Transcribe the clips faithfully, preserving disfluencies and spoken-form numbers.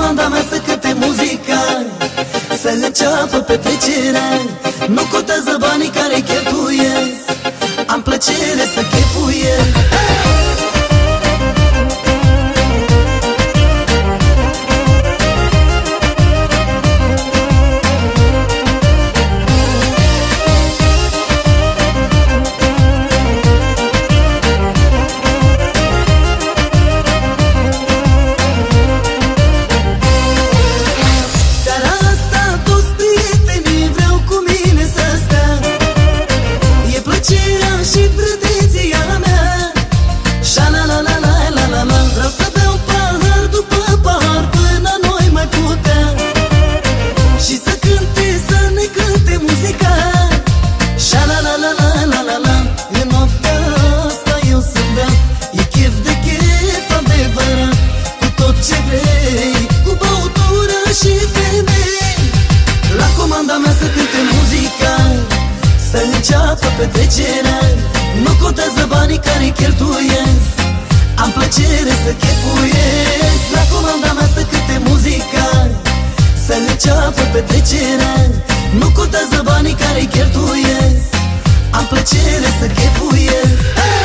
comanda mea să cânte muzica, să înceapă petrecerea. Nu contează banii care cheltuiesc, am plăcere să chefuiesc. Petrecerea, nu contează banii care cheltuiesc, am plăcere să chefuiesc. La comanda mea să cânte muzica, să înceapă petrecerea. Nu contează banii care cheltuiesc, am plăcere să chefuiesc.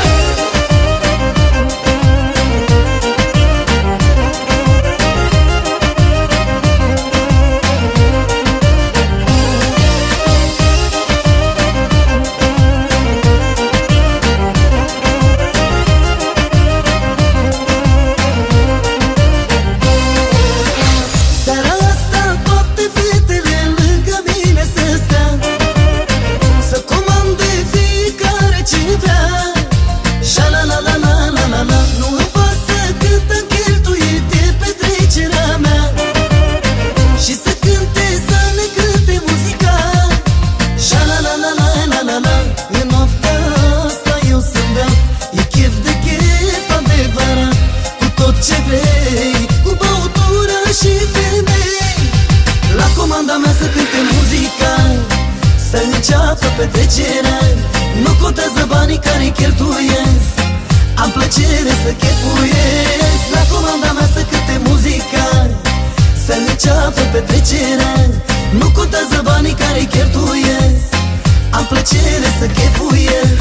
Petrecerea, nu contează banii care cheltuiesc, am plăcere să chefuiesc. La comanda mea să cânte muzica, să înceapă petrecerea. Nu contează banii care cheltuiesc, am plăcere să chefuiesc.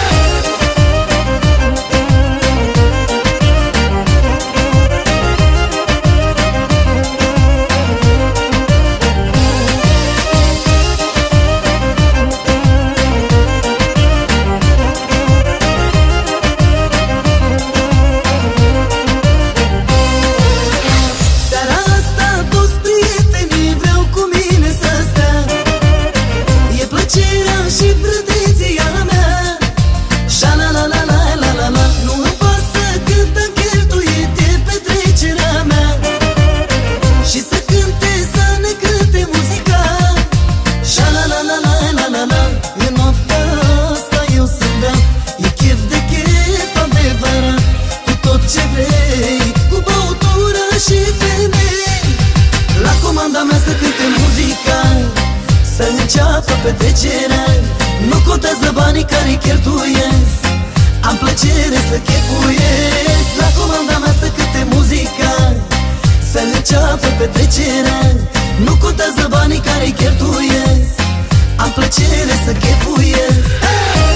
Petrecerea, nu contează banii care cheltuiesc, am plăcere să chefuiesc. La comanda mea să cânte muzica, să înceapă petrecerea. Nu contează banii care cheltuiesc, am plăcere să chefuiesc.